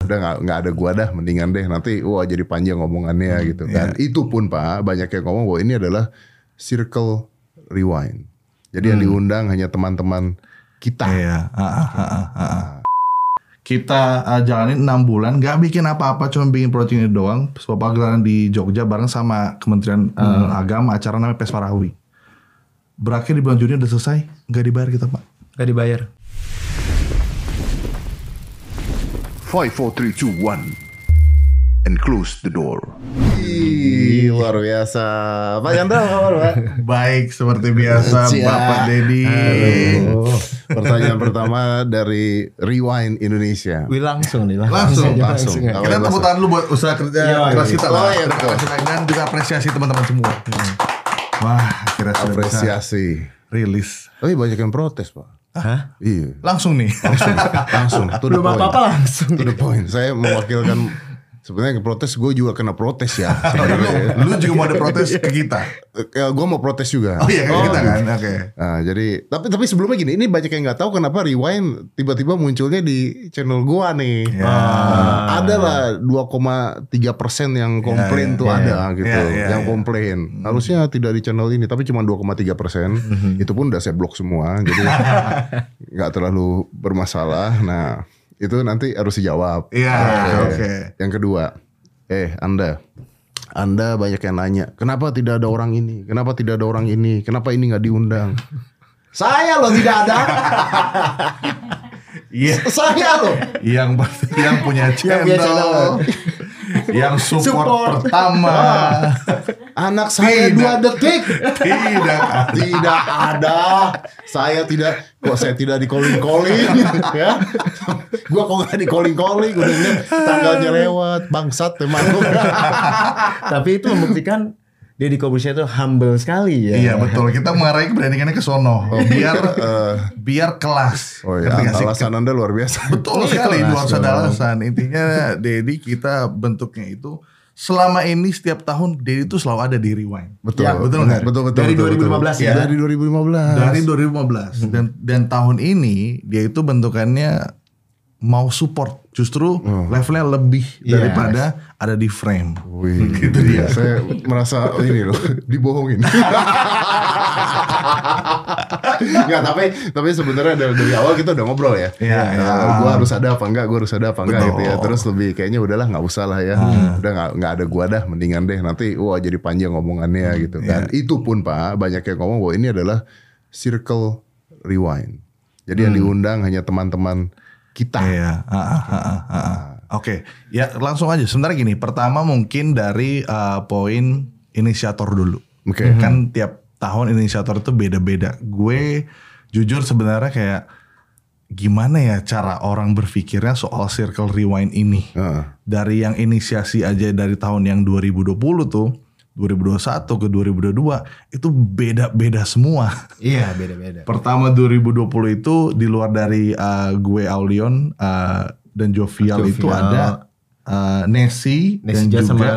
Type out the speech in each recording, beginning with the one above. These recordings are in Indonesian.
nggak ada gua dah, mendingan deh nanti jadi panjang ngomongannya gitu kan. Itu pun Pak banyak yang ngomong bahwa ini adalah circle rewind. Jadi yang diundang hanya teman-teman kita. Kita jalanin 6 bulan, gak bikin apa-apa, cuma bikin project ini doang. Sebuah pagelaran di Jogja bareng sama Kementerian Agama, acara namanya Pesmarawi. Berakhir di bulan Juni udah selesai, gak dibayar kita Pak. Gak dibayar. 5, 4, 3, 2, 1 and close the door. Luar biasa. Pak Chandra apa kabar Pak? Baik, seperti biasa Bapak Dedi. Pertanyaan pertama dari Rewind Indonesia. Wih langsung nih. Langsung. Kita Tepuk tangan dulu buat usaha kerja keras kita lah. Betul. Dan juga apresiasi teman-teman semua. Wah, akhirnya sudah bisa Apresiasi. rilis. Tapi banyak yang protes Pak. Hah? Iya. Langsung nih. Langsung. To the Belum point. apa-apa langsung. To the point. Saya mewakilkan. Sebenarnya protes, gue juga kena protes ya. Lu juga mau ada protes ke kita. Gue mau protes juga. Oh iya, kita kan. Oke. Nah, jadi tapi sebelumnya gini, ini banyak yang nggak tahu kenapa Rewind tiba-tiba munculnya di channel gua nih. Ada lah 2,3% yang komplain tuh ada gitu, yang komplain. Harusnya tidak di channel ini, tapi cuma 2,3%. Itu pun udah saya blok semua, jadi nggak terlalu bermasalah. Nah, itu nanti harus dijawab. Iya, oke. Yang kedua, Anda banyak yang nanya, kenapa tidak ada orang ini? Kenapa tidak ada orang ini? Kenapa ini nggak diundang? Saya loh tidak ada. Iya. Saya loh. Yang punya channel. Yang support pertama. Anak saya 2 detik. Tidak ada. Saya tidak di calling ya. Gua kok nggak di calling. Udah lihat tanggalnya lewat. Bangsat temanku. Tapi itu membuktikan Deddy Corbuzier itu humble sekali ya. Iya betul. Kita mengarai keberaniannya ke sono. Biar kelas. Oh ya, alasan Anda luar biasa. Betul sekali. Itu harus ada alasan. Intinya Deddy kita bentuknya itu selama ini setiap tahun Deddy itu selalu ada di Rewind. Betul. Ya, betul. Dari 2015 ya. Dari 2015. Dari 2015 dan tahun ini dia itu bentukannya mau support, justru levelnya lebih daripada ada di frame. Wih, gitu dia. Saya merasa ini loh dibohongin. Nggak, tapi sebenarnya dari awal kita udah ngobrol ya. Gue harus ada apa enggak, gitu ya. Terus lebih kayaknya udahlah nggak usah lah ya. Udah nggak ada gua dah, mendingan deh nanti jadi panjang ngomongannya gitu kan. Itu pun Pak banyak yang ngomong bahwa ini adalah circle rewind. Jadi yang diundang hanya teman-teman kita. Oke, ya langsung aja. Sebenarnya gini, pertama mungkin dari poin inisiator dulu. Kan tiap tahun inisiator itu beda-beda. Gue jujur sebenarnya kayak gimana ya cara orang berpikirnya soal circle rewind ini. Dari yang inisiasi aja dari tahun yang 2020 tuh, 2021 ke 2022 itu beda-beda semua. Iya, beda-beda. Pertama 2020 itu di luar dari gue Aulion dan Jovial itu ada Nessie dan juga sama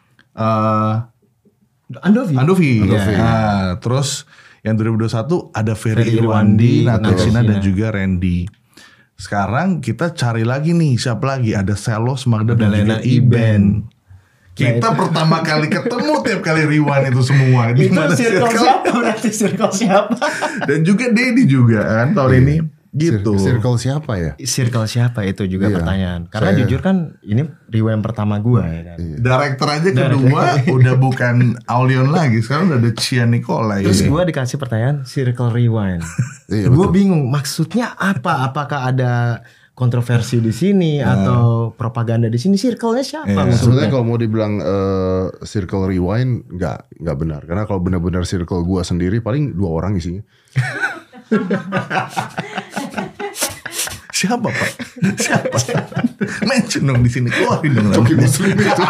Andovi. Nah, terus yang 2021 ada Ferry Irwandi, Natashina dan juga Randy. Sekarang kita cari lagi nih siapa lagi? Ada Selos, Magda dan juga Iben. Kita pertama kali ketemu tiap kali Rewind itu semua. Itu circle siapa? Berarti circle siapa? Dan juga Deddy juga kan tahun ini. Gitu. Circle siapa ya? Circle siapa itu juga pertanyaan. Karena jujur kan ini Rewind pertama gue ya kan. Director aja kedua udah bukan Aulion lagi. Sekarang udah ada Cia Nicola. Terus gue dikasih pertanyaan Circle Rewind. Gue bingung maksudnya apa? Apakah ada kontroversi di sini atau propaganda di sini? Circle-nya siapa? Sebenarnya kalau mau dibilang circle rewind nggak benar, karena kalau benar-benar circle gua sendiri paling 2 orang isinya. Siapa Pak? Siapa? Mention dong di sini, keluarin dong. Coki Muslim itu.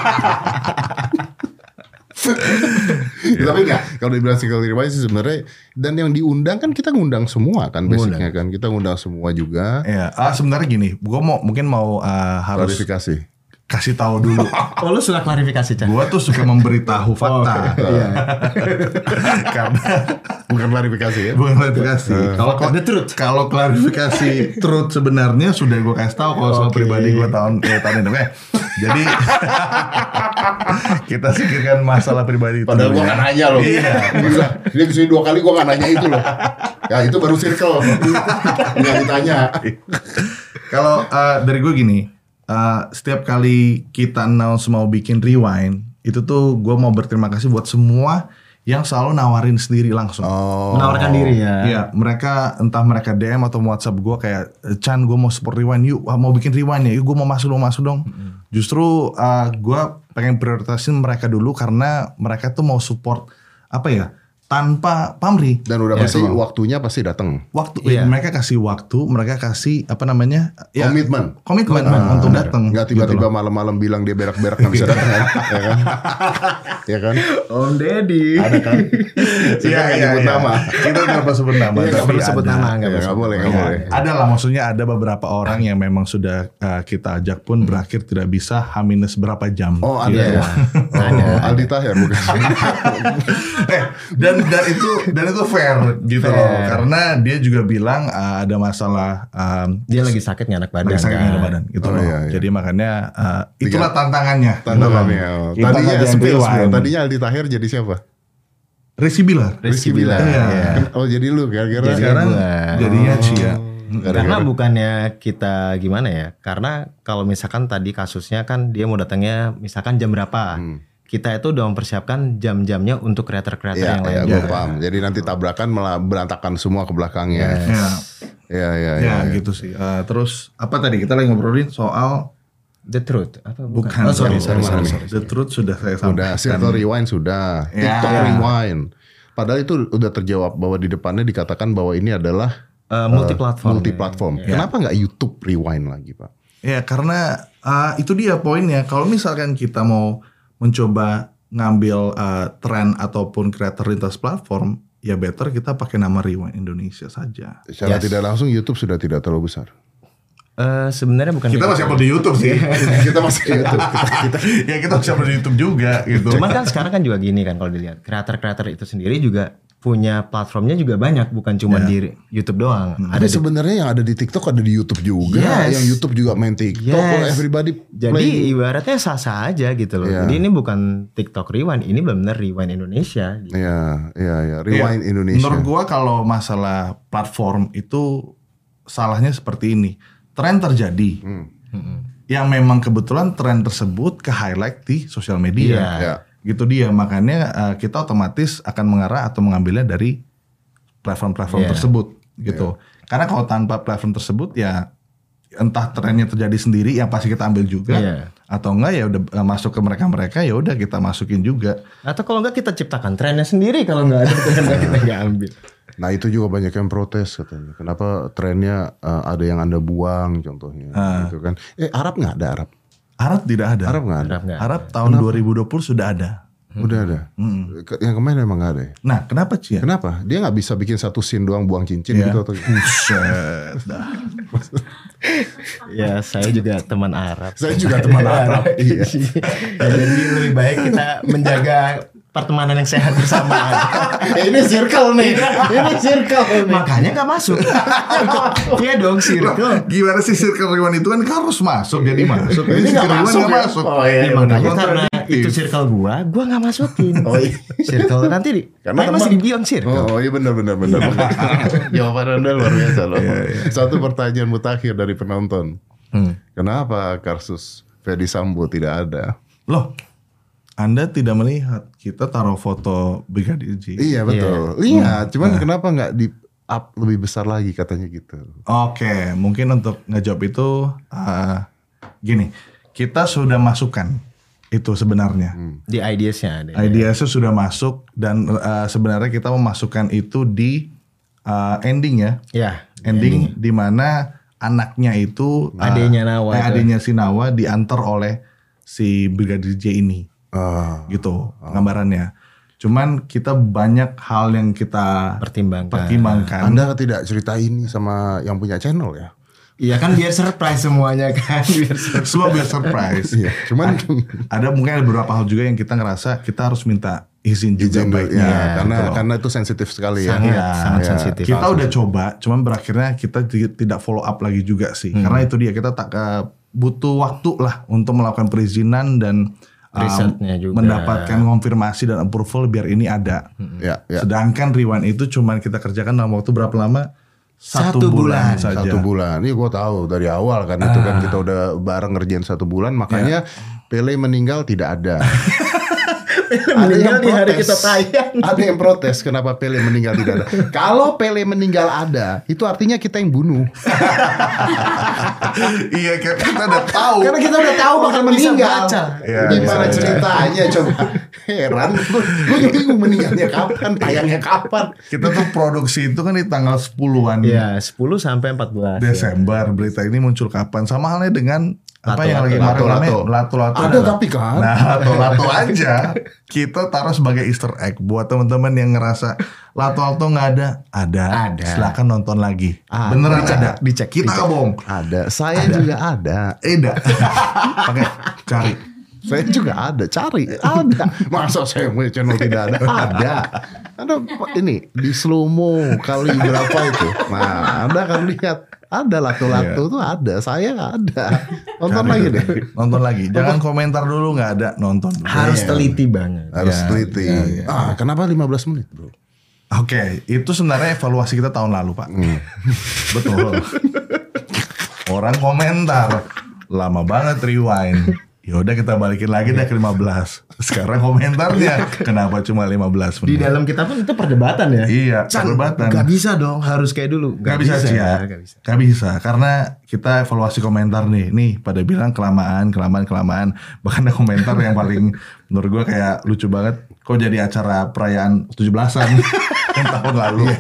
Tapi enggak, kalau dibilang circle rewind sih sebenarnya, dan yang diundang kan kita ngundang semua kan basicnya kan, kita ngundang semua juga. Ya, sebenarnya gini, gue mungkin mau harus klarifikasi. kasih tahu dulu. Oh, lu suka klarifikasi, Chan? Gua tuh suka memberitahu fakta. Iya. Karena Bukan klarifikasi ya. bukan klarifikasi. The truth. Kalau klarifikasi truth sebenarnya sudah gue kasih tahu kalau soal pribadi gue tahun ini. Oke. Jadi kita singkirkan masalah pribadi itu. Padahal gue gak nanya loh. Iya. Dia kesini 2 kali gue gak nanya itu loh. Ya itu baru circle. Gak ditanya. Kalau dari gue gini, setiap kali kita announce mau bikin rewind, itu tuh gue mau berterima kasih buat semua yang selalu nawarin sendiri langsung. Menawarkan diri ya. Iya, entah mereka DM atau WhatsApp gue kayak, Chan gue mau support rewind yuk, mau bikin rewind ya, yuk gue mau masuk dong. Justru gue pengen prioritasin mereka dulu karena mereka tuh mau support apa ya, tanpa pamrih. Dan udah pasti waktunya pasti datang. Mereka kasih waktu, mereka kasih apa namanya? Ya, komitmen untuk datang. Gak tiba-tiba malam-malam bilang dia berak-berak nggak bisa datang kan? Ya kan? Ya kan? Om Deddy. Ada kan? Iya. Sebut nama. Kita nggak perlu sebut nama. Nggak perlu sebut nama. Nggak boleh. Ada lah, maksudnya ada beberapa orang yang memang sudah kita ajak pun berakhir tidak bisa H- berapa jam. Oh ada ya. Aldi Tahir bukan? Dan itu fair gitu loh, karena dia juga bilang ada masalah Dia lagi sakit nggak enak badan. Gitu loh. Iya. Jadi makanya itulah tantangannya. Tadinya Aldi Tahir jadi siapa? Rizky Bilar. Iya. Oh jadi lu gara-gara sekarang jadinya Cia. Karena bukannya kita gimana ya? Karena kalau misalkan tadi kasusnya kan dia mau datangnya misalkan jam berapa? Kita itu udah mempersiapkan jam-jamnya untuk kreator-kreator yang lain. Gue paham. Jadi nanti tabrakan malah berantakan semua ke belakangnya. Ya, gitu sih. Terus apa tadi kita lagi ngobrolin soal The Truth? Apa? Bukan. Oh, sorry. The Truth sudah saya sampaikan. Udah Circle Rewind sudah. TikTok Rewind. Padahal itu udah terjawab bahwa di depannya dikatakan bahwa ini adalah multi-platform. Kenapa nggak YouTube Rewind lagi, Pak? Ya karena itu dia poinnya. Kalau misalkan kita mau mencoba ngambil tren ataupun kreator lintas platform, ya better kita pakai nama Rewind Indonesia saja. Secara tidak langsung YouTube sudah tidak terlalu besar. Sebenarnya bukan kita masih upload di YouTube sih. Kita masih di YouTube. Kita masih upload di YouTube juga gitu. Cuman kan sekarang kan juga gini kan kalau dilihat kreator-kreator itu sendiri juga punya platformnya juga banyak, bukan cuma di YouTube doang. Ada sebenarnya yang ada di TikTok ada di YouTube juga. Yang YouTube juga main TikTok. Everybody jadi ibaratnya sah-sah aja gitu loh. Jadi ini bukan TikTok Rewind, ini benar Rewind Indonesia. Gitu. Iya. Rewind Indonesia. Menurut gua kalau masalah platform itu salahnya seperti ini. Tren terjadi. Yang memang kebetulan tren tersebut ke highlight di sosial media. Gitu dia, makanya kita otomatis akan mengarah atau mengambilnya dari platform-platform tersebut gitu. Karena kalau tanpa platform tersebut ya entah trennya terjadi sendiri yang pasti kita ambil juga atau enggak ya udah masuk ke mereka ya udah kita masukin juga. Atau kalau enggak kita ciptakan trennya sendiri kalau enggak ada trennya kita enggak ambil. Nah itu juga banyak yang protes katanya. Kenapa trennya ada yang Anda buang contohnya gitu kan. Arab nggak ada Arab? Arab tidak ada. Arab nggak ada. Arab tahun 2020 sudah ada. Udah ada. Yang kemarin emang nggak ada ya? Nah kenapa Cia? Kenapa? Dia nggak bisa bikin satu scene doang buang cincin gitu atau? Buset. Ya saya juga teman Arab. Saya juga teman Arab. Iya. Jadi lebih baik kita menjaga pertemanan yang sehat bersama. Ini circle nih. Makanya gak masuk. Iya dong circle. Gimana sih circle Rewind itu kan harus masuk jadi masuk. Ini circle Rewind gak masuk. Oh iya. Makanya karena itu circle gua gak masukin. Oh iya. Circle nanti karena masih dibilang circle. Oh iya benar. Jawaban Anda luar biasa loh. Satu pertanyaan mutakhir dari penonton. Kenapa kasus Ferdy Sambo tidak ada? Loh. Anda tidak melihat kita taruh foto Brigadir J. Iya betul. Iya, cuman kenapa nggak di up lebih besar lagi katanya gitu? Oke, mungkin untuk ngejawab itu gini, kita sudah masukkan itu sebenarnya. Di ideasnya ada. Ideasnya sudah masuk dan sebenarnya kita memasukkan itu di ending ya. Ya. Ending di mana anaknya itu adenya Nawa. Adenya si Nawa diantar oleh si Brigadir J ini. Gitu gambarannya. Cuman kita banyak hal yang kita pertimbangkan. Anda tidak cerita ini sama yang punya channel ya? Iya kan biar surprise semuanya kan. Semua biar surprise. Iya, cuman ada mungkin ada beberapa hal juga yang kita ngerasa kita harus minta izin juga baiknya. Ya, karena itu sensitif sekali ya. Sangat sensitif. Kita udah coba, cuman berakhirnya kita tidak follow up lagi juga sih. Karena itu dia, kita butuh waktu lah untuk melakukan perizinan dan risetnya juga, mendapatkan konfirmasi dan approval biar ini ada. Ya. Sedangkan Rewind itu cuman kita kerjakan dalam waktu berapa lama? 1 bulan saja. 1 bulan. Ini gue tahu dari awal kan itu kan kita udah bareng ngerjain 1 bulan, makanya Pele meninggal tidak ada. Meninggal di hari kita tayang. Ada yang protes kenapa Pele meninggal tidak ada. Kalau Pele meninggal ada, itu artinya kita yang bunuh. Iya, kita udah tahu. Karena kita udah tahu bakal meninggal. Gimana Iya. ceritanya coba? Heran. Gue juga bingung meninggalnya kapan, tayangnya kapan. Kita tuh produksi itu kan di tanggal 10-an Iya, 10 sampai 14 Desember. Berita ini muncul kapan? Sama halnya dengan apa yang lagi Lato-lato. Lato-lato Ada tapi kan. Nah, lato-lato aja kita taruh sebagai Easter egg buat teman-teman yang ngerasa lato-lato nggak ada. Silakan nonton lagi. Beneran ada. Dicek. Kita nggak bohong. Ada. Saya juga ada. Ada. Pakai cari. Saya juga ada, cari, ada. Masa saya punya channel tidak ada? Ada. Ada ini di slow-mo kali berapa itu? Nah, Anda akan lihat. Ada lato-lato tuh ada, saya nggak ada. Nonton lagi deh. Nonton lagi. Jangan komentar dulu nggak ada, nonton dulu. Harus teliti banget. Harus teliti. Kenapa 15 menit bro? Oke, itu sebenarnya evaluasi kita tahun lalu Pak. Betul. Orang komentar lama banget Rewind. Yaudah kita balikin lagi deh ke 15. Sekarang komentarnya kenapa cuma 15 menit? Di dalam kita pun itu perdebatan ya. Iya, perdebatan. Gak bisa dong, harus kayak dulu. Gak bisa. Gak bisa. Karena kita evaluasi komentar nih pada bilang kelamaan. Bahkan ada komentar yang paling menurut gue kayak lucu banget. Kok jadi acara perayaan 17-an yang tahun lalu.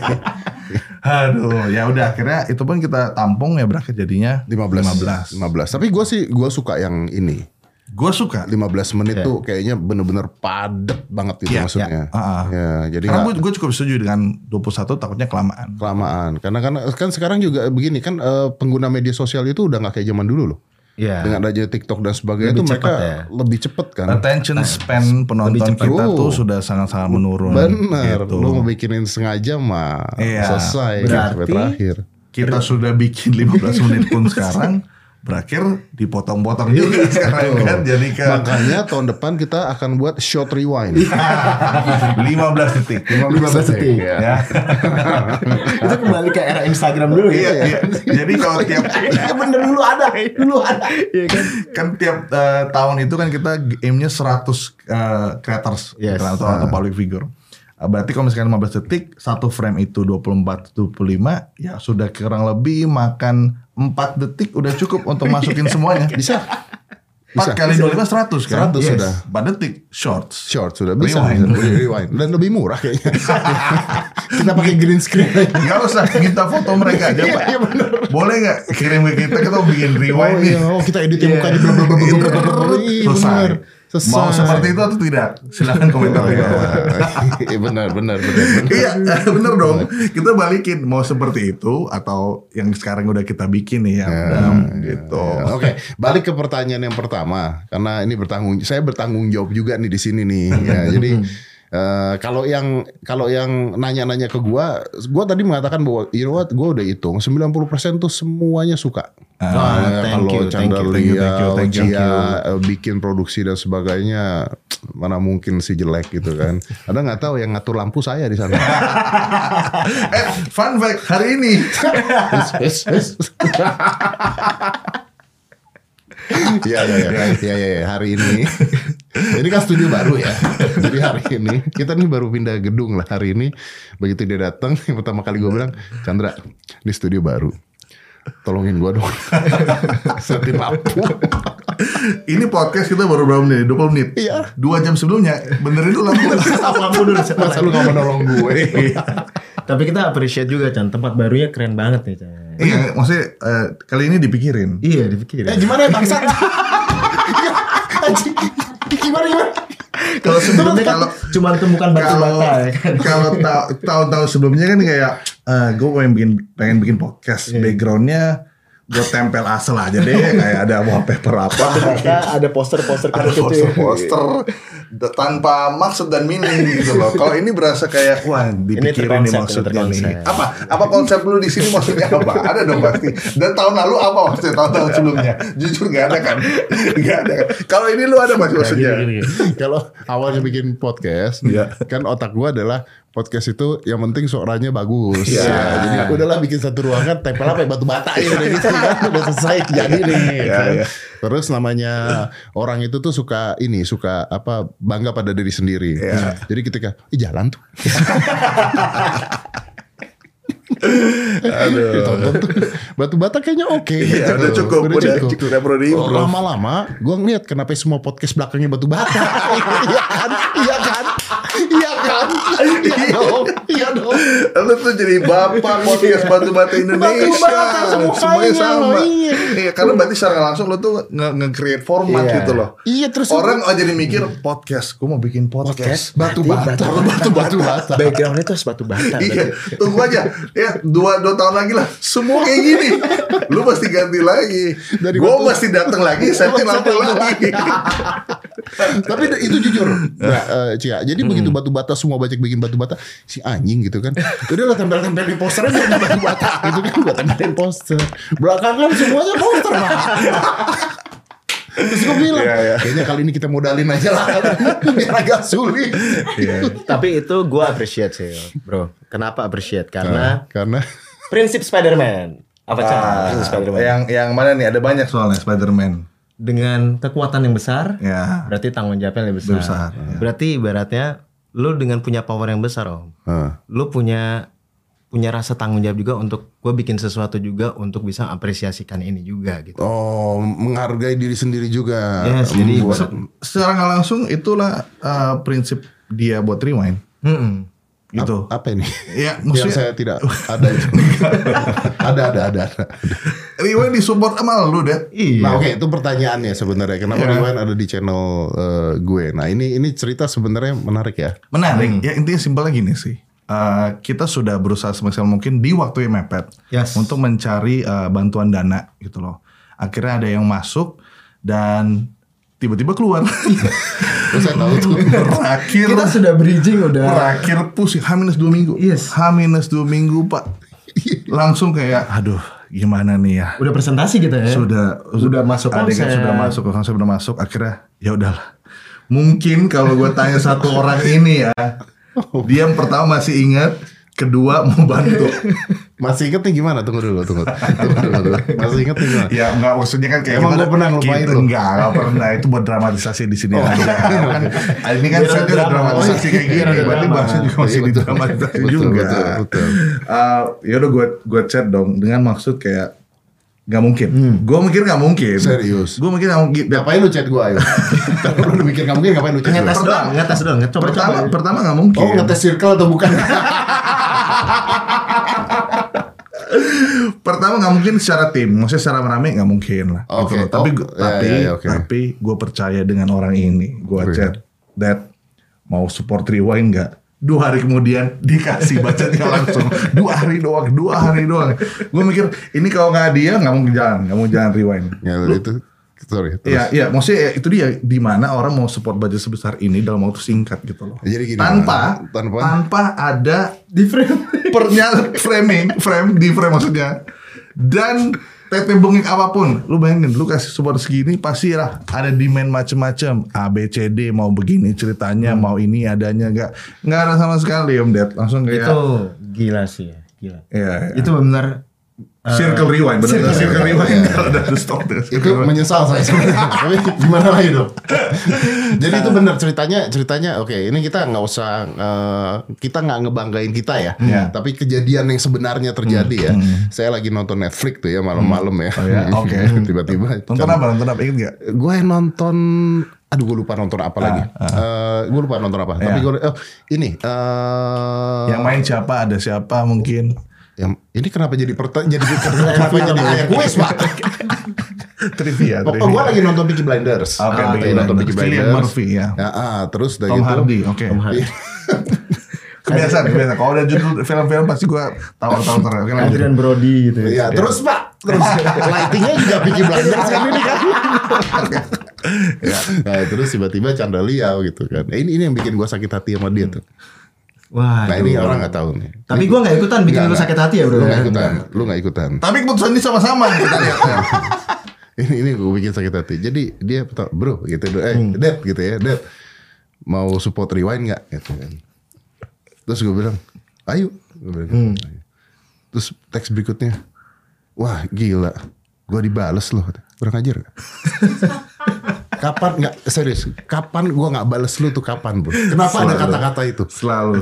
Aduh, ya udah akhirnya itu pun kita tampung ya berakhir jadinya 15. Tapi gue suka yang ini. Gue suka 15 menit tuh kayaknya bener-bener padet banget gitu maksudnya. Ya, jadi karena gue cukup setuju dengan 21 takutnya kelamaan. Karena kan sekarang juga begini kan pengguna media sosial itu udah nggak kayak zaman dulu loh. Iya. Dengan adanya TikTok dan sebagainya itu mereka lebih cepet kan. Attention span penonton kita tuh sudah sangat-sangat menurun. Bener. Gitu. Lu mau bikinin setengah jam mah selesai. Berarti terakhir. Kita sudah bikin 15 menit pun sekarang berakhir dipotong-potong juga sekarang kan. Jadi makanya tahun depan kita akan buat short rewind. 15 detik. 15 detik. Ya. Itu kembali ke era Instagram dulu ya. Iya. Jadi kalau tiap bener dulu ada. Iya kan. Kan tiap tahun itu kan kita aimnya 100 creators atau public figure. Berarti kalau misalkan 15 detik, satu frame itu 24-25, ya sudah kurang lebih makan 4 detik udah cukup untuk masukin semuanya. Bisa. 4 kali 25 100 kan? 100 sudah. 4 detik shorts. Short sudah bisa. Rewind. Dan lebih murah kayaknya. Kita pakai green screen. Gak usah kita foto mereka aja Pak. Iya bener. Boleh gak kirim ke kita bikin rewind nih. Kita edit mukanya blablabla. Selesai. Mau seperti itu atau tidak? Silakan komentar di bawah. Benar. Iya, benar dong. Kita balikin mau seperti itu atau yang sekarang udah kita bikin nih ya. Gitu. Oke, balik ke pertanyaan yang pertama karena ini saya bertanggung jawab juga nih di sini nih. Ya, jadi kalau yang nanya-nanya ke gua tadi mengatakan bahwa you know what, gua udah hitung 90% tuh semuanya suka. Kalau Chandra bikin produksi dan sebagainya, mana mungkin sih jelek gitu kan. Ada nggak tahu yang ngatur lampu saya di sana. Fun fact hari ini. Iya hari ini. Ini kan studio baru ya. Jadi hari ini kita nih baru pindah gedung lah hari ini. Begitu dia datang, yang pertama kali gue bilang, Chandra, ini studio baru. Tolongin gue dong. Setin lampu. Ini podcast kita baru berapa menit? 20 menit. Iya. 2 jam sebelumnya benerin dulu lampu. Lampu dulu. Masa lu gak mau nolong gue. Tapi kita appreciate juga Chan, tempat barunya keren banget nih Chan. Iya, maksudnya kali ini dipikirin. Iya dipikirin. Gimana ya bangsat? Gimana? Kalau sebelumnya kan cuma temukan batu bata ya kan. Kalau tahun-tahun sebelumnya kan kayak gue pengen bikin podcast. Backgroundnya gue tempel asal aja deh, kayak ada wallpaper apa, ada poster-poster ada poster-poster tanpa maksud dan meaning gitu loh. Kalau ini berasa kayak wah dipikirin nih maksudnya nih. Apa konsep lu di sini maksudnya apa? Ada dong pasti. Dan tahun lalu apa maksudnya tahun-tahun sebelumnya? Jujur nggak ada kan? Nggak ada kan? Kalau ini lu ada maksudnya? Kalau awalnya bikin podcast, kan otak gua adalah podcast itu yang penting suaranya bagus. Jadi udahlah bikin satu ruangan tempel apa batu bata ya udah gitu kan udah selesai jadi nih. Terus namanya orang itu tuh suka apa bangga pada diri sendiri. Jadi ketika jalan tuh. Aduh. Ditonton tuh batu bata kayaknya oke. Udah cukup. Udah perlu diimprove. Lama-lama gue ngeliat kenapa semua podcast belakangnya batu bata. Iya kan. Lu tuh jadi bapak podcast batu bata Indonesia. Semuanya sama. Iya, karena berarti secara langsung lu tuh nge-create format gitu loh. Iya, terus orang jadi mikir podcast, gue mau bikin podcast batu bata. Backgroundnya tuh harus batu bata. Iya, tunggu aja. Ya, 2 tahun lagi lah. Semua kayak gini. Lu pasti ganti lagi. Gue mesti datang lagi, setting lampu lagi. Tapi itu jujur. Cia. Jadi begitu batu bata semua banyak bikin batu bata, si anjing gitu kan. Udah lah tempel-tempel di posternya biar batu bata gitu kan. Gue tempelin poster. Belakangan semuanya poster lah. Terus gue bilang, kayaknya kali ini kita modalin aja lah, biar agak sulit. Tapi itu gue appreciate sih, bro. Kenapa appreciate? Karena prinsip Spider-Man. Apa prinsip Spider-Man? Yang mana nih? Ada banyak soalnya Spider-Man. Dengan kekuatan yang besar, berarti tanggung jawabnya lebih besar. Berarti ibaratnya, lu dengan punya power yang besar, Om. Lu punya rasa tanggung jawab juga untuk gue bikin sesuatu juga untuk bisa apresiasikan ini juga gitu. Oh, menghargai diri sendiri juga. Yes, jadi secara nggak langsung itulah prinsip dia buat Rewind. Gitu. Apa ini? Ya, maksudnya saya tidak ada itu. ada. Rewind disupport sama lu, Det. Iya. Nah, oke, itu pertanyaannya sebenarnya. Kenapa Rewind ada di channel gue? Nah, ini cerita sebenarnya menarik ya. Menarik. Ya intinya simpelnya gini sih. Kita sudah berusaha semaksimal mungkin di waktu yang mepet untuk mencari bantuan dana gitu loh. Akhirnya ada yang masuk dan tiba-tiba keluar. Terus saya tahu tuh kita sudah bridging berakhir pusing H-2 minggu. H-2 minggu Pak. Langsung kayak aduh gimana nih ya. Udah presentasi gitu ya. Sudah masuk konsep. Konsep udah masuk. Akhirnya ya udahlah. Mungkin kalau gue tanya satu orang ini ya. Dia yang pertama masih ingat, kedua mau bantu. Masih inget nih gimana? Tunggu dulu. Masih inget nih gimana? Ya enggak, maksudnya kan kayak emang gue pernah ngelupain lu? Enggak pernah. Itu buat dramatisasi di sini aja. Kan, ini kan saya udah dramatisasi kayak gini. Berarti bahasa juga masih di dramatisasi juga. Betul. Ya udah gue chat dong dengan maksud kayak gak mungkin. Gue mikir gak mungkin. Serius? Gue mikir gak mungkin. Ngapain lu chat gue ayo? Kalau lu mikir gak mungkin ngapain lu chat gue? Ngetes doang. Pertama gak mungkin. Oh ngetes circle atau bukan? Pertama gak mungkin secara tim. Maksudnya secara rame gak mungkin lah. Oke. Tapi gue percaya dengan orang ini. Gue chat, Dad mau support Rewind gak? 2 hari kemudian dikasih bacanya langsung 2 hari doang. Gue mikir ini kalau nggak dia nggak mau jalan Rewind. Ya itu sorry. Iya maksudnya itu dia di mana orang mau support budget sebesar ini dalam waktu singkat gitu loh. Jadi gini, tanpa ada di frame maksudnya dan teteh bengek apapun, lu bayangin, lu kasih support segini pasti lah ada demand macem-macem, A, B, C, D mau begini ceritanya, mau ini adanya nggak ada sama sekali Om Ded, langsung kayak itu gila sih, gila. Iya. Itu benar Circle Rewind, benar Circle Rewind kalau udah stop itu menyesal saya sebenarnya. Tapi gimana lagi dong? Jadi itu benar ceritanya. Oke, ini kita nggak usah kita nggak ngebanggain kita ya. Tapi kejadian yang sebenarnya terjadi ya. Saya lagi nonton Netflix tuh ya malam-malam ya. Oke. Tiba-tiba. Nonton apa? Ingat nggak? Gue nonton. Aduh, gue lupa nonton apa lagi. Gue lupa nonton apa. Tapi gue ini. Yang main siapa? Ada siapa mungkin? Ini kenapa jadi kenapa jadi kuis Pak? Trivia. Gue lagi nonton Peaky Blinders. Nonton Peaky Blinders. Murphy ya. Terus dari Tom itu. Hardy. Oke. Kebiasaan. Kalau udah judul film-film pasti gue tahu. Adrian Brody gitu. Iya. Terus Pak, Terus lightingnya juga Peaky Blinders kan ini kan. Nah, terus tiba-tiba Chandra Liao gitu kan. Ini yang bikin gue sakit hati sama dia tuh. Wah, nah ini orang nggak tahu nih. Tapi gue nggak ikutan bikin lu sakit hati ya bro. Lu nggak ikutan. Tapi keputusan ini sama-sama kita lihat. ini gue bikin sakit hati. Jadi dia bro gitu, Dad gitu ya, Dad mau support Rewind nggak? Gitu kan. Terus gue bilang, ayo. Terus teks berikutnya, wah gila, gue dibales loh, kurang ajar gak? Kapan nggak serius? Kapan gue nggak bales lu tuh kapan bro? Kenapa ada kata-kata itu? Selalu.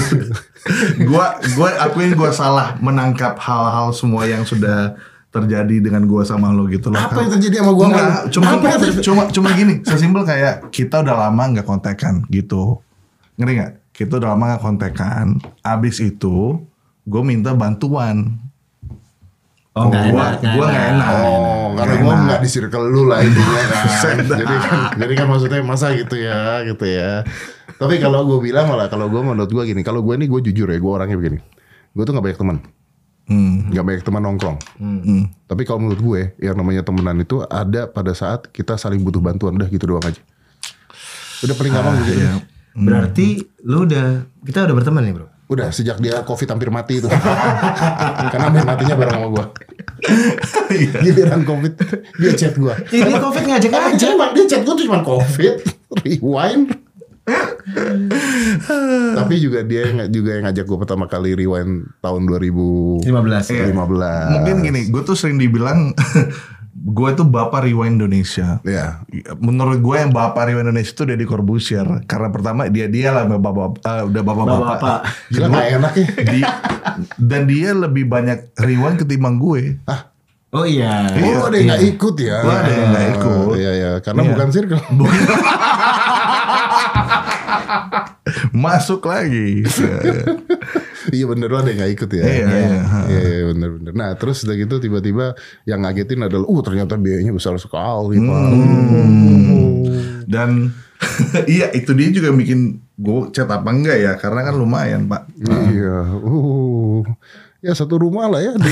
Gue akuin gue salah menangkap hal-hal semua yang sudah terjadi dengan gue sama lo gitu loh. Apa yang terjadi sama gue? Cuma gini, sesimpel kayak kita udah lama nggak kontekan gitu. Ngerti nggak? Kita udah lama nggak kontekan. Abis itu gue minta bantuan. Gue gak enak. Karena gue nggak di circle lu lah intinya kan. jadi kan maksudnya masa gitu ya. Tapi kalau gue bilang malah, kalau gue menurut gue gini, kalau gue gue jujur ya, gue orangnya begini. Gue tuh nggak banyak teman. Gak banyak teman nongkrong. Tapi kalau menurut gue, yang namanya temenan itu ada pada saat kita saling butuh bantuan. Udah gitu doang aja. Udah paling gampang gitu. Iya. Berarti kita udah berteman nih bro? Udah sejak dia COVID hampir mati itu. Karena hampir matinya bareng sama gue. Giliran COVID dia chat gue. Ini COVID ngajak aja. Dia chat gue tuh cuma COVID. Rewind. Tapi juga dia yang ngajak gue pertama kali Rewind tahun 2015. Mungkin gini, gue tuh sering dibilang gue tuh bapak Rewind Indonesia. Iya. Menurut gue yang bapak Rewind Indonesia itu Deddy Corbuzier. Karena pertama dia lah udah bapak-bapak. Gila gak enak ya. Dan dia lebih banyak rewind ketimbang gue. Oh iya. Oh ada yang gak ikut ya. Ada yang gak ikut. Iya. Karena bukan circle. Masuk lagi. Iya bener, ada yang gak ikut ya. Iya bener. Nah terus udah gitu tiba-tiba yang ngagetin adalah ternyata biayanya besar sekali Pak. Dan iya itu dia juga bikin gue chat apa enggak ya, karena kan lumayan Pak. Iya. Ya satu rumah lah ya di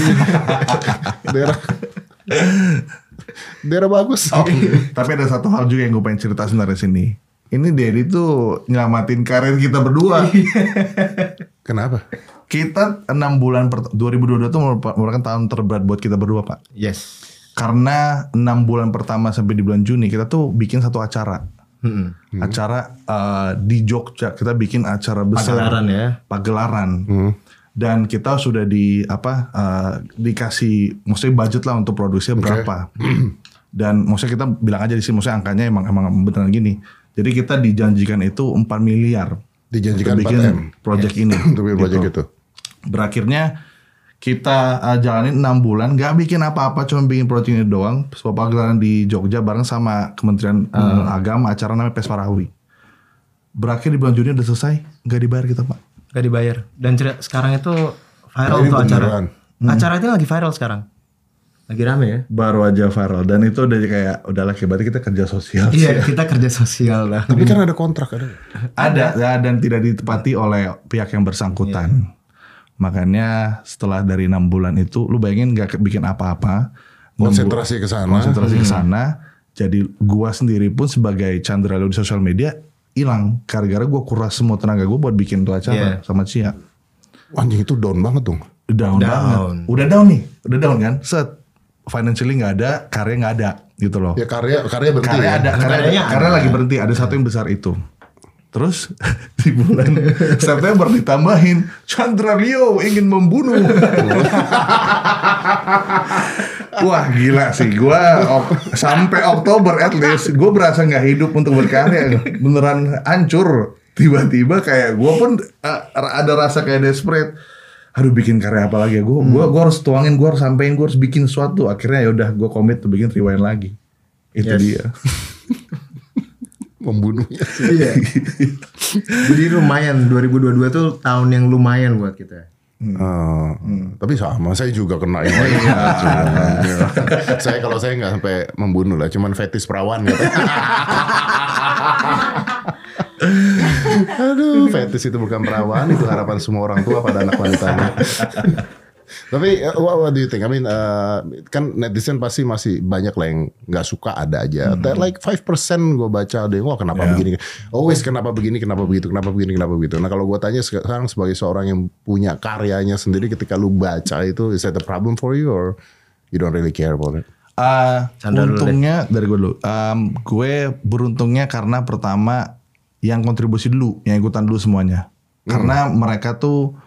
daerah bagus. Tapi ada satu hal juga yang gue pengen cerita sebenarnya sini. Ini Deddy tuh nyelamatin karir kita berdua. Kenapa? Kita 6 bulan 2022 tuh merupakan tahun terberat buat kita berdua Pak. Yes. Karena 6 bulan pertama sampai di bulan Juni kita tuh bikin satu acara. Acara di Jogja, kita bikin acara besar. Pagelaran. Dan kita sudah dikasih maksudnya budget lah untuk produksinya berapa. Dan maksudnya kita bilang aja di sini, maksudnya angkanya emang beneran gini. Jadi kita dijanjikan itu 4 miliar. Dijanjikan bikin project ini. Untuk project itu. Berakhirnya kita jalanin 6 bulan, gak bikin apa-apa, cuma bikin project ini doang. Sebuah pagelaran di Jogja bareng sama Kementerian Agama, acara namanya Pesparawi. Berakhir di bulan Juni udah selesai, gak dibayar kita Pak. Gak dibayar. Dan sekarang itu viral tuh acara. Acara itu lagi viral sekarang. Lagi rame ya. Baru aja viral. Dan itu udah kayak udahlah, berarti kita kerja sosial. Iya kita kerja sosial lah. Tapi kan ada kontrak ada dan tidak ditepati oleh pihak yang bersangkutan. Makanya setelah dari 6 bulan itu, lu bayangin gak bikin apa-apa, konsentrasi ke sana. Jadi gua sendiri pun sebagai Chandra Liao di sosial media hilang, gara-gara gua kuras semua tenaga gua buat bikin tuh acara sama Cia. Anjing itu down banget dong. Down banget. Udah down kan. Set. Financially nggak ada, karya nggak ada, gitu loh. Ya karya berhenti. Karya lagi berhenti. Ada satu yang besar itu. Terus di bulan September ditambahin Chandra Liao ingin membunuh. Wah gila sih, gue sampai Oktober at least gue berasa nggak hidup untuk berkarya, beneran hancur. Tiba-tiba kayak gue pun ada rasa kayak desperate. Aduh bikin karya apa lagi ya? Gue harus tuangin, gue harus sampein, gue harus bikin sesuatu. Akhirnya ya udah gue komit untuk bikin Rewind lagi. Itu dia. Membunuhnya. Iya. Jadi lumayan 2022 tuh tahun yang lumayan buat kita. Tapi sama, saya juga kena yang lain. Kalau saya nggak sampai membunuh lah, cuman fetis perawan gitu. Aduh, fetis itu bukan perawan, itu harapan semua orang tua pada anak wanitanya. Tapi what do you think? I mean, kan netizen pasti masih banyak lah yang nggak suka, ada aja. Like 5% gue baca ada yang, wah kenapa begini? Always kenapa begini, kenapa begitu, kenapa begini, kenapa begitu. Nah kalau gue tanya sekarang sebagai seorang yang punya karyanya sendiri, ketika lu baca itu, is that a problem for you or you don't really care about it? Untungnya dari gue dulu. Gue beruntungnya karena pertama yang kontribusi dulu, yang ikutan dulu semuanya. Karena mereka tuh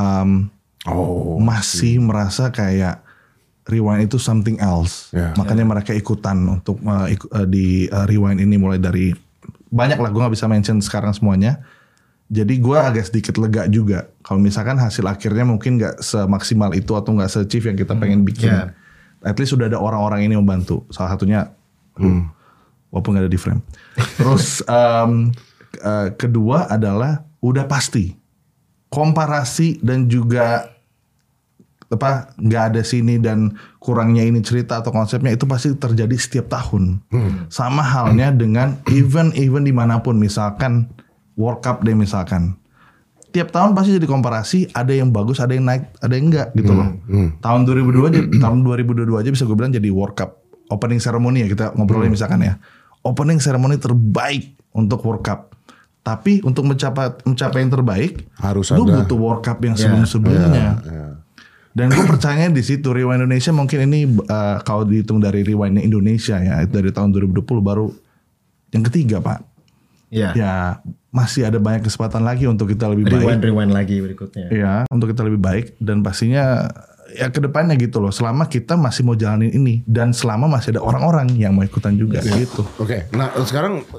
masih merasa kayak Rewind itu something else. Makanya mereka ikutan untuk di Rewind ini, mulai dari banyak lah, gue gak bisa mention sekarang semuanya. Jadi gue agak sedikit lega juga kalau misalkan hasil akhirnya mungkin gak semaksimal itu atau gak se-chief yang kita pengen bikin. At least sudah ada orang-orang ini membantu. Salah satunya walaupun gak ada di frame. Terus kedua adalah udah pasti komparasi dan juga nggak ada sini dan kurangnya ini cerita atau konsepnya itu pasti terjadi setiap tahun. Sama halnya dengan event dimanapun, misalkan World Cup deh misalkan. Tiap tahun pasti jadi komparasi, ada yang bagus, ada yang naik, ada yang enggak gitu loh. Tahun 2022 aja bisa gue bilang jadi World Cup opening ceremony ya, kita ngobrolin misalkan ya. Opening ceremony terbaik untuk World Cup. Tapi untuk mencapai yang terbaik, harus lu ada. butuh World Cup yang sebelum-sebelumnya. Dan gue percaya di situ Rewind Indonesia mungkin ini kalau dihitung dari Rewind Indonesia ya, itu dari tahun 2020 baru yang ketiga Pak. Ya masih ada banyak kesempatan lagi untuk kita lebih baik. Rewind lagi berikutnya. Iya, untuk kita lebih baik dan pastinya ya kedepannya gitu loh. Selama kita masih mau jalanin ini dan selama masih ada orang-orang yang mau ikutan juga gitu. Oke. Nah sekarang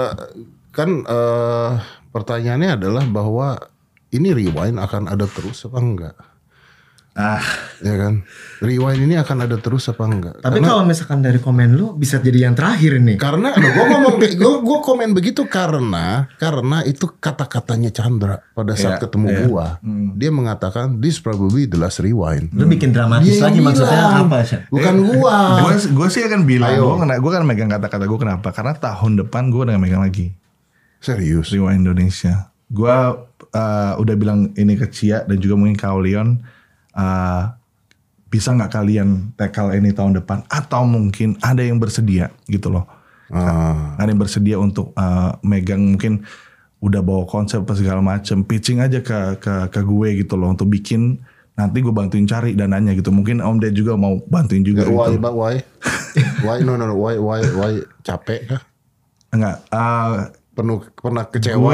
pertanyaannya adalah bahwa ini Rewind akan ada terus apa enggak? Ya kan, Rewind ini akan ada terus apa enggak? Tapi kalau misalkan dari komen lu bisa jadi yang terakhir nih. Karena gue komen begitu karena itu kata-katanya Chandra pada saat ketemu gua. Dia mengatakan this probably the last Rewind. Lu bikin dramatis lagi maksudnya apa sih? Bukan gua. Gue sih akan bilang gue kan megang kata-kata gue, kenapa? Karena tahun depan gue udah megang lagi. Serius? Rewind Indonesia. Gue udah bilang ini ke Cia dan juga mungkin Kak Leon. Bisa nggak kalian tackle ini tahun depan, atau mungkin ada yang bersedia gitu loh. Ada yang bersedia untuk megang, mungkin udah bawa konsep apa segala macam, pitching aja ke gue gitu loh untuk bikin, nanti gue bantuin cari dananya gitu. Mungkin Om Ded juga mau bantuin juga gitu. Why capek kah? Enggak, pernah kecewa.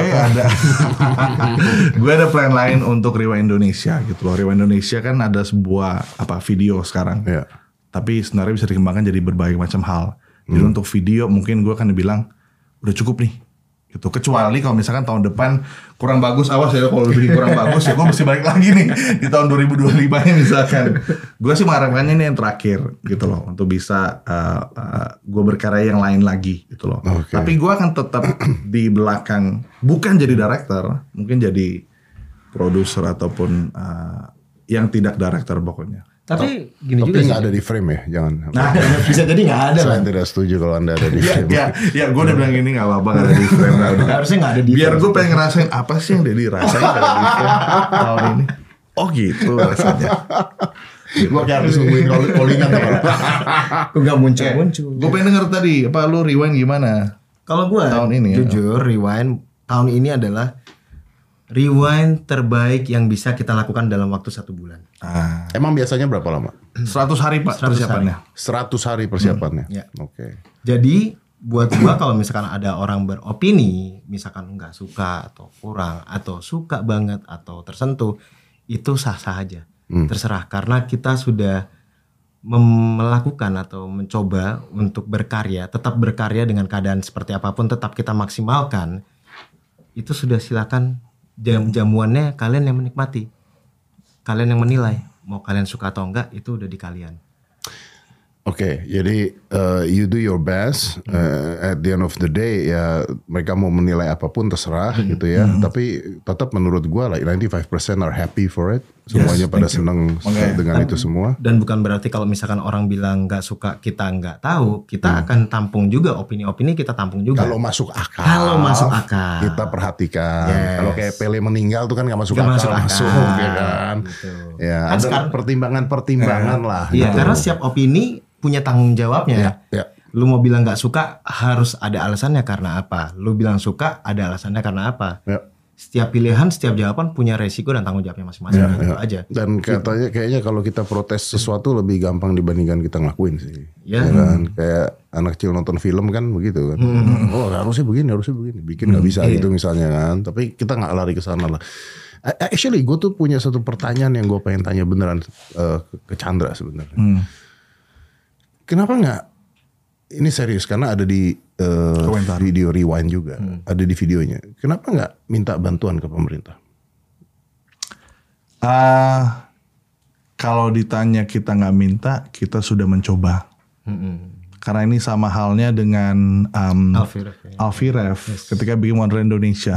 Gue ada plan lain untuk Rewind Indonesia gitu loh. Rewind Indonesia kan ada sebuah video sekarang. Tapi sebenarnya bisa dikembangkan jadi berbagai macam hal. Jadi untuk video mungkin gue akan bilang udah cukup nih gitu. Kecuali kalau misalkan tahun depan kurang bagus, awas ya kalau lebih kurang bagus ya gue mesti balik lagi nih di tahun 2025 nya misalkan. Gue sih mengharapkannya ini yang terakhir gitu loh, untuk bisa gue berkarya yang lain lagi gitu loh. Tapi gue akan tetap di belakang, bukan jadi director, mungkin jadi produser ataupun yang tidak director pokoknya. Tapi gini juga sih. Tapi nggak ada di frame ya, jangan. Nah, bisa jadi nggak ada. Saya tidak setuju kalau Anda ada di frame. Ya, gue udah bilang ini nggak apa-apa nggak ada di frame. Harusnya nggak ada di frame. Biar gue pengen ngerasain apa sih yang Dedi rasain dari di frame tahun ini. Oh gitu rasanya. Gue kayak harus nungguin callingan. Gue nggak muncul. Gue pengen denger tadi, apa lu Rewind gimana? Kalau gue tahun ini jujur Rewind tahun ini adalah Rewind terbaik yang bisa kita lakukan dalam waktu 1 bulan. Emang biasanya berapa lama? 100 hari Pak persiapannya. 100 hari persiapannya. Oke. Jadi buat gua kalau misalkan ada orang beropini, misalkan nggak suka atau kurang atau suka banget atau tersentuh, itu sah-sah aja. Terserah, karena kita sudah melakukan atau mencoba untuk berkarya, tetap berkarya dengan keadaan seperti apapun, tetap kita maksimalkan. Itu sudah silakan. Jamuannya kalian yang menikmati, kalian yang menilai, mau kalian suka atau enggak itu udah di kalian. Oke, jadi you do your best. At the end of the day ya mereka mau menilai apapun terserah gitu ya. Tapi tetap menurut gua like 95% are happy for it. Semuanya pada senang dengan itu semua. Dan bukan berarti kalau misalkan orang bilang nggak suka kita nggak tahu, kita akan tampung juga opini-opini kita tampung juga. Kalau masuk akal. Kita perhatikan. Kalau kayak Pele meninggal tuh kan nggak masuk akal. Masuk ya kan. Ya kan ada pertimbangan lah. Iya, gitu. karena setiap opini punya tanggung jawabnya. Ya. Lu mau bilang nggak suka harus ada alasannya karena apa. Lu bilang suka ada alasannya karena apa. Ya. Setiap pilihan, setiap jawaban punya resiko dan tanggung jawabnya masing-masing. Gitu aja. Dan kayaknya kalau kita protes sesuatu lebih gampang dibandingkan kita ngelakuin sih. Ya. Ya kan? Kayak anak kecil nonton film kan begitu kan. Oh harusnya begini. Bikin nggak bisa gitu misalnya kan. Tapi kita nggak lari ke sana lah. Actually gue tuh punya satu pertanyaan yang gue pengen tanya beneran ke Chandra sebenarnya. Kenapa nggak? Ini serius karena ada di video Rewind juga, ada di videonya. Kenapa nggak minta bantuan ke pemerintah? Kalau ditanya kita nggak minta, kita sudah mencoba. Karena ini sama halnya dengan Alfie Rev ketika bikin Wonder Indonesia.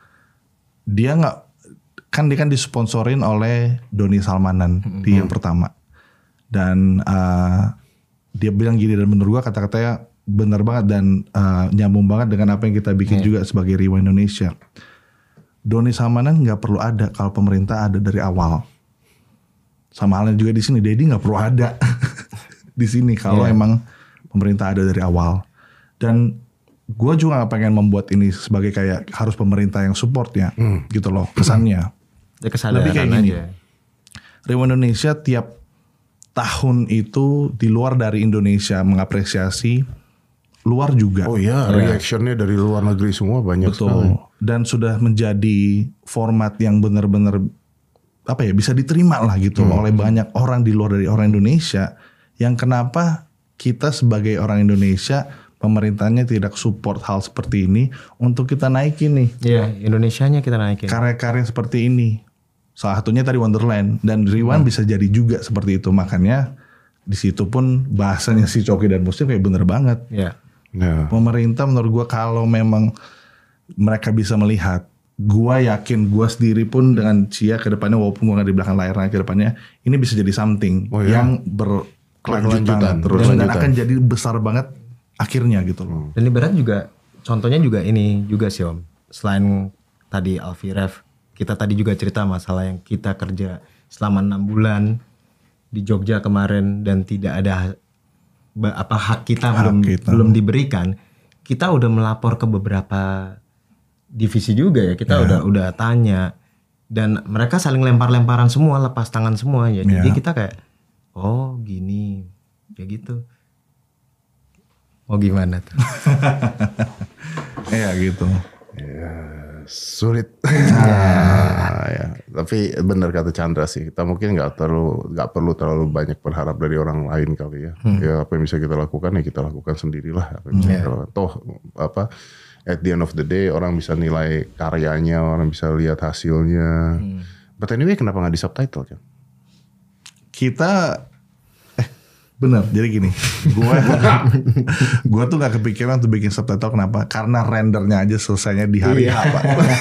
Dia kan disponsorin oleh Doni Salmanan di yang pertama. Dan dia bilang gini, dan menurut gua kata-katanya benar banget dan nyambung banget dengan apa yang kita bikin juga sebagai Rewind Indonesia. Doni Salmanan nggak perlu ada kalau pemerintah ada dari awal. Sama halnya juga di sini, Dedi nggak perlu ada di sini kalau emang pemerintah ada dari awal. Dan gua juga nggak pengen membuat ini sebagai kayak harus pemerintah yang support ya, gitu loh kesannya. Lebih kayak gini. Rewind Indonesia tiap tahun itu di luar dari Indonesia mengapresiasi, luar juga. Oh iya, reactionnya dari luar negeri semua banyak. Betul. Sekali. Dan sudah menjadi format yang benar-benar bisa diterima lah gitu oleh banyak orang di luar dari orang Indonesia. Yang kenapa kita sebagai orang Indonesia, pemerintahnya tidak support hal seperti ini untuk kita naikin nih. Iya, Indonesianya kita naikin. Karya-karya seperti ini. Salah satunya tadi Wonderland dan Rewind bisa jadi juga seperti itu. Makanya di situ pun bahasanya si Coki dan Muslim kayak bener banget. Pemerintah menurut gue kalau memang mereka bisa melihat, gue yakin gue sendiri pun dengan Cia ke depannya walaupun gue gak di belakang layar ke depannya, ini bisa jadi something yang berkelanjutan terus dan akan jadi besar banget akhirnya gitu loh. Dan ibarat juga contohnya juga ini juga sih Om. Selain tadi Alfie Rev, kita tadi juga cerita masalah yang kita kerja selama 6 bulan di Jogja kemarin dan tidak ada hak kita belum diberikan. Kita udah melapor ke beberapa divisi juga ya. Kita udah tanya dan mereka saling lempar-lemparan semua, lepas tangan semua ya. Jadi kita kayak oh gini kayak gitu. Oh gimana tuh? Iya gitu. Sulit. Ya. Tapi benar kata Chandra sih, kita mungkin nggak perlu terlalu banyak berharap dari orang lain kali ya. Ya apa yang bisa kita lakukan ya kita lakukan sendirilah. Apa yang bisa kita lakukan. Toh at the end of the day orang bisa nilai karyanya, orang bisa lihat hasilnya. But anyway, kenapa nggak di subtitle kan? Kita bener, jadi gini, gue tuh gak kepikiran untuk bikin subtitle. Kenapa? Karena rendernya aja selesainya di hari apa.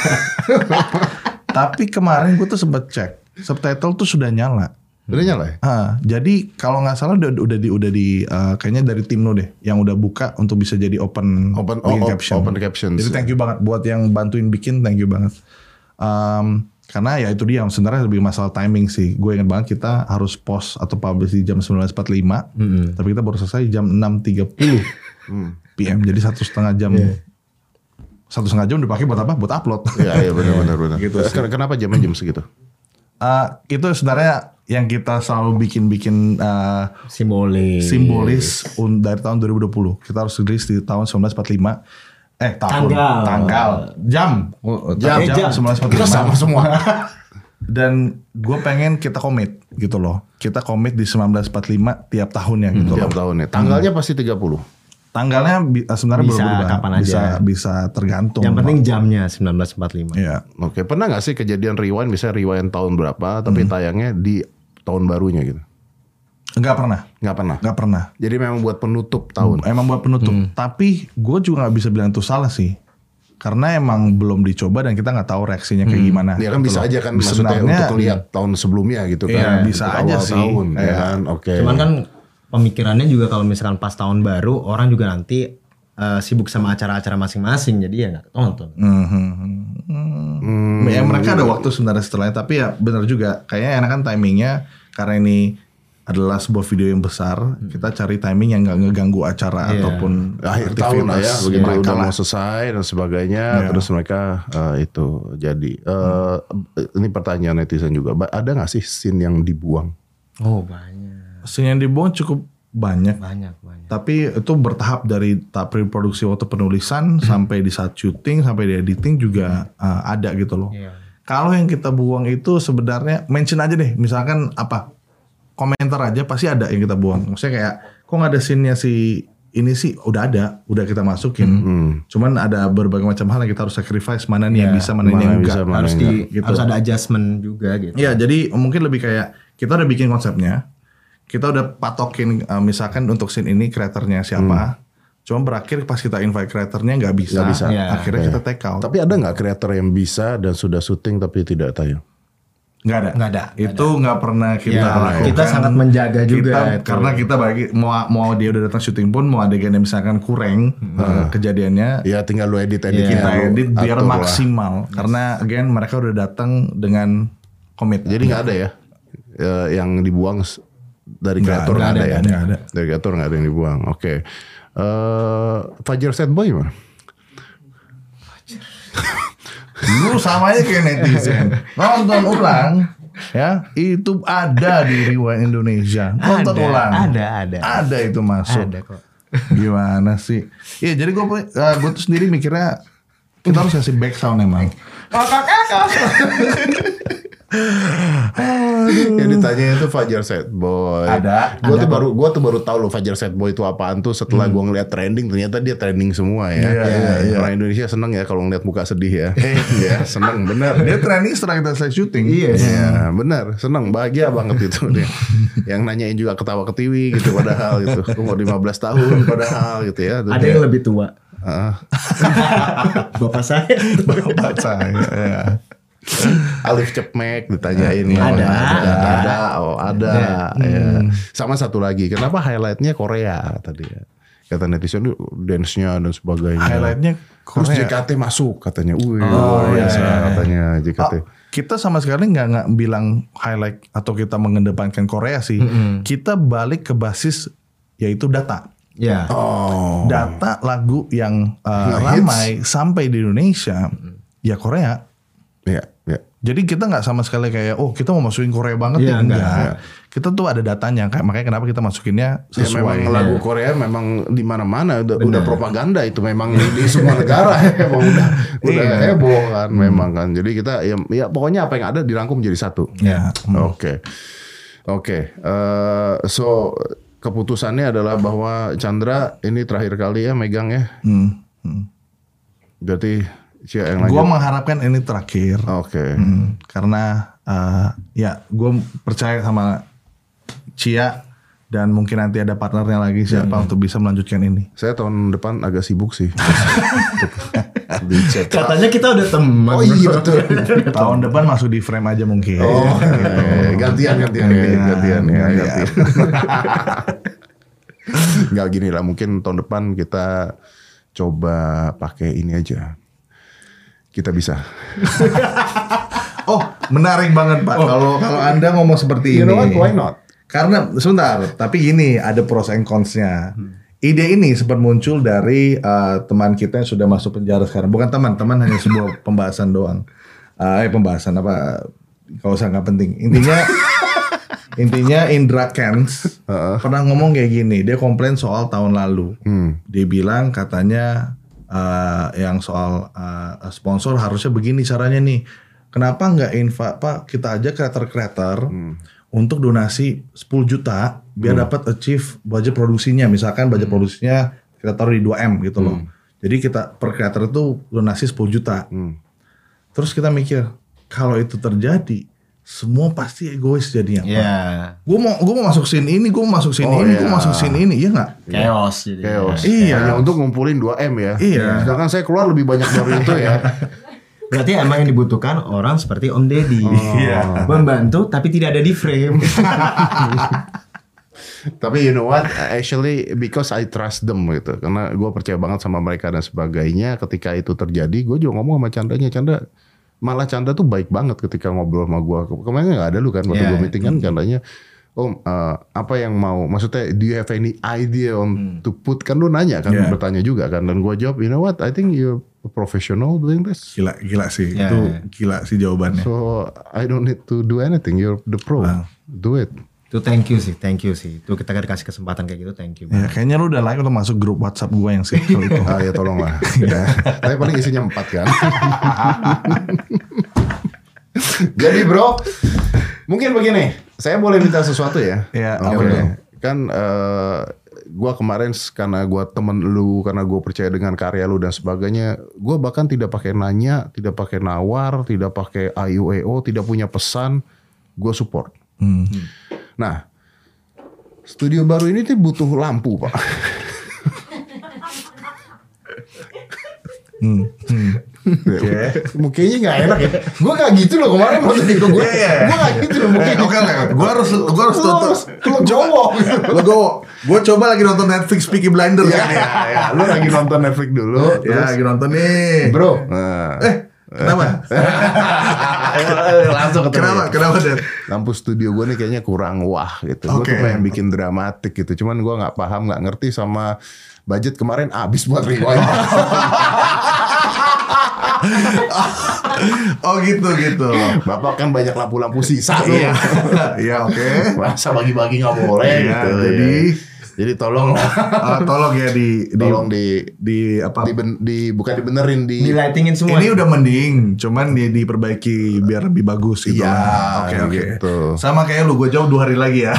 Tapi kemarin gue tuh sempet cek, subtitle tuh sudah nyala. Udah nyala ya? Jadi kalau nggak salah udah di kayaknya dari tim lo deh, yang udah buka untuk bisa jadi open caption. Open captions. Jadi thank you banget buat yang bantuin bikin, thank you banget. Karena ya itu dia sebenarnya lebih masalah timing sih. Gue ingat banget kita harus post atau publish di jam 19.45. Tapi kita baru selesai jam 6.30 PM. Jadi 1,5 jam. 1,5 jam dipakai buat apa? Buat upload. Iya benar. Gitu. Kenapa jam segitu? Itu sebenarnya yang kita selalu bikin simbolis dari tahun 2020. Kita harus rilis di tahun 1945. Tanggal, jam 1945. Kita sama semua. Dan gue pengen kita komit gitu loh. Kita komit di 1945 tiap tahunnya gitu tiap tahunnya. Tanggalnya pasti 30. Tanggalnya sebenarnya bisa berubah. Kapan aja. Bisa tergantung. Yang penting jamnya 1945. Iya. Oke, pernah gak sih kejadian rewind, misalnya rewind tahun berapa, tapi tayangnya di tahun barunya gitu? Nggak pernah. Jadi memang buat penutup tahun. Emang buat penutup. Tapi gue juga nggak bisa bilang itu salah sih. Karena emang belum dicoba dan kita nggak tahu reaksinya kayak gimana. Ya kan bisa aja kan maksudnya untuk lihat tahun sebelumnya gitu kan. Iya, bisa aja sih. Tahun, ya kan. Oke. Cuman kan pemikirannya juga kalau misalkan pas tahun baru orang juga nanti sibuk sama acara-acara masing-masing jadi ya nggak tonton. Ya mereka ada waktu sebenarnya setelahnya, tapi ya benar juga kayaknya enakan timingnya karena ini adalah sebuah video yang besar, kita cari timing yang nggak ngeganggu acara ataupun akhir tahun lah ya, begitu udah mau selesai dan sebagainya, terus mereka itu jadi. Ini pertanyaan netizen juga, ada nggak sih scene yang dibuang? Oh banyak. Scene yang dibuang cukup banyak. Tapi itu bertahap dari tahap pre-produksi waktu penulisan sampai di saat syuting sampai di editing juga ada gitu loh. Kalau yang kita buang itu sebenarnya mention aja deh, misalkan apa komentar aja pasti ada yang kita buang. Maksudnya kayak kok nggak ada scene-nya si ini sih udah ada, kita masukin. Cuman ada berbagai macam hal yang kita harus sacrifice, mana nih yang bisa, mana yang enggak. Harus ada adjustment juga gitu. Iya, jadi mungkin lebih kayak kita udah bikin konsepnya. Kita udah patokin misalkan untuk scene ini kreatornya siapa. Cuma berakhir pas kita invite kreatornya nggak bisa. Akhirnya kita take out. Tapi ada nggak kreator yang bisa dan sudah syuting tapi tidak tayang? Nggak ada. Itu nggak pernah kita lakukan. Kita sangat menjaga juga. Karena kita bagi mau dia udah datang syuting pun mau adegan yang misalkan kurang kejadiannya. Ya tinggal lu edit kita edit biar maksimal. Karena again mereka udah datang dengan komit. Jadi nggak ada ya yang dibuang dari kreator nggak ada ya? Nggak ada. Dari kreator nggak ada yang dibuang. Oke. Fajar Sad Boy mana? Lu sama aja kayak netizen. Nonton ulang. Ya, itu ada di Rewind Indonesia. Nonton ulang. Ada itu masuk. Ada kok. Gimana sih? Iya, jadi gue tuh sendiri mikirnya kita harus kasih back sound emang. Yang ditanya itu Fajar Sad Boy. Ada. Gue tuh baru tahu loh Fajar Sad Boy itu apaan tuh setelah gue ngeliat trending, ternyata dia trending semua ya. Orang Indonesia seneng ya kalau ngeliat muka sedih ya. Ya seneng bener. Dia trending setelah kita selesai syuting. Iya bener, seneng, bahagia banget itu dia. Yang nanyain juga ketawa ketiwi gitu padahal gitu. Umur 15 tahun padahal gitu ya. Ada yang lebih tua. Bapak saya. Ya. Alif Cepmek ditanyain ada. Ya. Sama satu lagi, kenapa highlightnya Korea tadi ya? Kata netizen dance-nya dan sebagainya. Highlightnya Korea. Terus JKT masuk katanya. Biasa katanya JKT. Kita sama sekali nggak bilang highlight atau kita mengedepankan Korea sih. Kita balik ke basis yaitu data. Data lagu yang ramai sampai di Indonesia ya Korea. Iya. Jadi kita nggak sama sekali kayak kita mau masukin Korea banget ya enggak. Kita tuh ada datanya, makanya kenapa kita masukinnya sesuai. Ya, memang lagu Korea memang di mana-mana udah propaganda itu memang di semua negara emang udah heboh kan memang kan. Jadi kita ya pokoknya apa yang ada dirangkum menjadi satu. Oke. So keputusannya adalah bahwa Chandra ini terakhir kali ya megang ya. Berarti gue mengharapkan ini terakhir. Karena ya gue percaya sama Cia dan mungkin nanti ada partnernya lagi siapa untuk bisa melanjutkan ini. Saya tahun depan agak sibuk sih. Katanya kita udah teman. Oh iya betul. Tahun depan masuk di frame aja mungkin. Gantian. Nggak gini lah, mungkin tahun depan kita coba pakai ini aja. Kita bisa. Menarik banget Pak. Kalau Anda ngomong seperti ini. Why not? Karena sebentar, tapi gini ada pros and cons-nya. Ide ini sempat muncul dari teman kita yang sudah masuk penjara sekarang. Bukan teman hanya sebuah pembahasan doang. Pembahasan apa? Kalau usah nggak penting. Intinya Indra Kents pernah ngomong kayak gini. Dia komplain soal tahun lalu. Dia bilang katanya yang soal sponsor harusnya begini caranya nih. Kenapa nggak kita aja kreator untuk donasi 10 juta biar dapat achieve budget produksinya. Misalkan budget produksinya kita taruh di 2M gitu loh. Jadi kita per kreator itu donasi 10 juta. Terus kita mikir kalau itu terjadi semua pasti egois jadinya. Iya. Gue mau masuk scene ini, gue mau masuk scene ini, gue masuk scene ini, iya nggak? Chaos jadi. Chaos. Iya. Hanya untuk ngumpulin 2M ya. Iya. Sedangkan saya keluar lebih banyak dari itu ya. Berarti emang yang dibutuhkan orang seperti Om Deddy. Iya. Membantu tapi tidak ada di frame. Tapi you know what, actually because I trust them gitu, karena gue percaya banget sama mereka dan sebagainya. Ketika itu terjadi, gue juga ngomong sama Chandra, malah Chandra tuh baik banget ketika ngobrol sama gue. Kemarin nggak ada lu kan waktu gue meeting kan, Chandranya, apa yang mau, maksudnya do you have any idea on to put, kan lu nanya kan, bertanya juga kan, dan gue jawab, you know what, I think you're a professional doing this. Gila sih, itu gila sih jawabannya. So I don't need to do anything, you're the pro, do it. Itu thank you sih. Itu kita kasih kesempatan kayak gitu, thank you. Ya, kayaknya lu udah like untuk masuk grup WhatsApp gue yang circle itu. Ya tolonglah. Ya. Tapi paling isinya 4 kan. Jadi bro, mungkin begini, saya boleh minta sesuatu ya? Iya. Okay. Kan gue kemarin karena gue temen lu, karena gue percaya dengan karya lu dan sebagainya, gue bahkan tidak pakai nanya, tidak pakai nawar, tidak pakai AIUEO, tidak punya pesan, gue support. Nah, studio baru ini tuh butuh lampu, Pak. Mukanya nggak enak ya. Gue nggak gitu loh kemarin waktu itu gue. Gue nggak gitu loh mukanya. Gue harus tutup. Gue coba lagi nonton Netflix Peaky Blinders kan ya. Lu lagi nonton Netflix dulu. Ya, lagi nonton nih, bro. Kenapa? Langsung ketemu. Kenapa Dad? Lampu studio gue nih kayaknya kurang wah gitu. Gue tuh pengen bikin dramatik gitu. Cuman gue nggak paham, nggak ngerti sama budget kemarin abis buat rewind. Oh gitu. Bapak kan banyak lampu-lampu sisa tuh. Iya oke. Masa bagi-bagi nggak boleh gitu. Jadi tolong tolong ya bukan dibenerin di lightingin semua. Ini udah mending, cuman diperbaiki biar lebih bagus gitu. Iya, oke. Gitu. Sama kayak lu, gue jawab 2 hari lagi ya.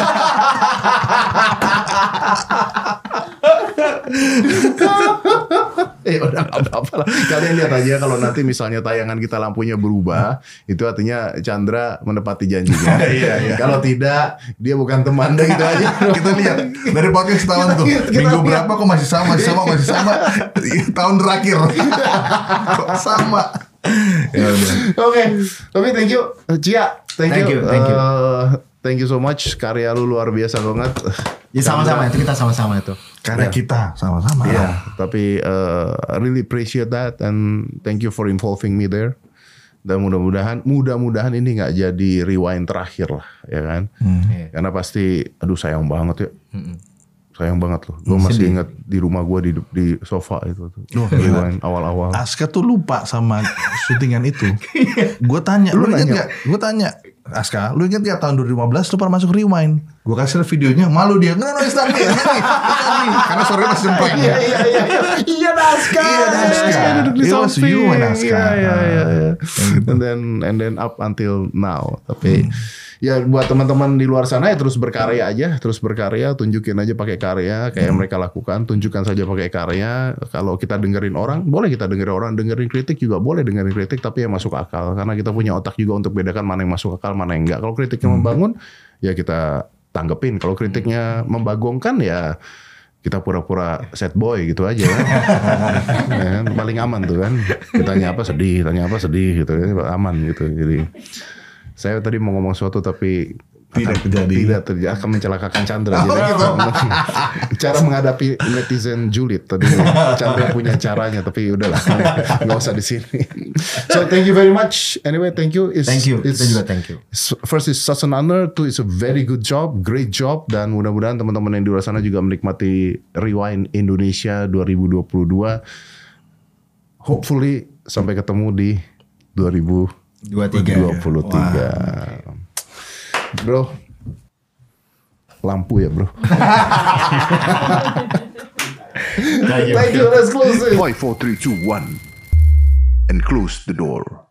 Udah gak apa-apa lah. Kalian lihat aja kalau nanti misalnya tayangan kita lampunya berubah, itu artinya Chandra menepati janjinya. Iya. Kalau tidak, dia bukan teman deh gitu aja. Kita lihat dari podcast tahun tuh. Minggu berapa kok masih sama. Tahun terakhir. Kok sama. Oke. Tapi thank you Cia. Thank you. Thank you so much. Karya lu luar biasa banget. Ya sama-sama, itu kita sama-sama itu. Karena kita sama-sama. Iya, tapi really appreciate that and thank you for involving me there. Dan mudah-mudahan ini nggak jadi rewind terakhir lah, ya kan? Karena pasti, aduh sayang banget ya. Sayang banget loh. Gue masih ingat di rumah gue di sofa itu tuh. Rewind awal-awal. Aska tuh lupa sama syutingan itu. Gue tanya, lu inget nggak? Gue tanya, Aska, lu inget gak tahun 2015 lu pernah masuk rewind? Gue kasih videonya, malu dia. No, it's not me. Karena sore masih sempreng. Iya, Aska. It was you and Aska. Iya. And then up until now. Tapi ya buat teman-teman di luar sana ya terus berkarya aja, tunjukin aja pakai karya kayak mereka lakukan, tunjukkan saja pakai karya. Kalau kita dengerin orang, boleh kita dengerin kritik juga boleh dengerin kritik, tapi yang masuk akal, karena kita punya otak juga untuk bedakan mana yang masuk akal, mana yang enggak. Kalau kritiknya membangun, ya kita tanggepin. Kalau kritiknya membagongkan, ya kita pura-pura sad boy gitu aja. Ya, paling aman tuh kan. Tanya apa sedih gitu, aman gitu. Jadi saya tadi mau ngomong sesuatu tapi tidak terjadi, akan mencelakakan Chandra. Gitu. Cara menghadapi netizen julid tadi Chandra punya caranya, tapi udahlah nggak usah di sini. So thank you very much. Anyway, thank you. Thank you. First, it's such an honor. Two, it's a very good job, great job, dan mudah-mudahan teman-teman yang di luar sana juga menikmati Rewind Indonesia 2022. Hopefully sampai ketemu di 2023. Bro, lampu ya bro. Thank you. Let's close it. 5, 4, 3, 2, 1 and close the door.